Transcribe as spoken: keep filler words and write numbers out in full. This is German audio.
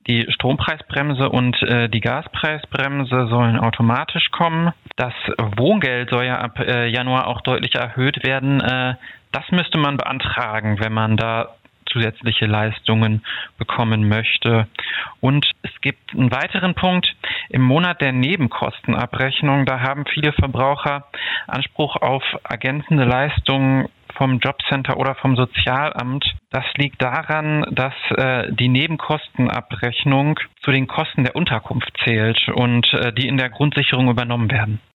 Die Strompreisbremse und äh, die Gaspreisbremse sollen automatisch kommen. Das Wohngeld soll ja ab äh, Januar auch deutlich erhöht werden. Äh, das müsste man beantragen, wenn man da zusätzliche Leistungen bekommen möchte. Und es gibt einen weiteren Punkt. Im Monat der Nebenkostenabrechnung, da haben viele Verbraucher Anspruch auf ergänzende Leistungen vom Jobcenter oder vom Sozialamt. Das liegt daran, dass äh, die Nebenkostenabrechnung zu den Kosten der Unterkunft zählt und äh, die in der Grundsicherung übernommen werden.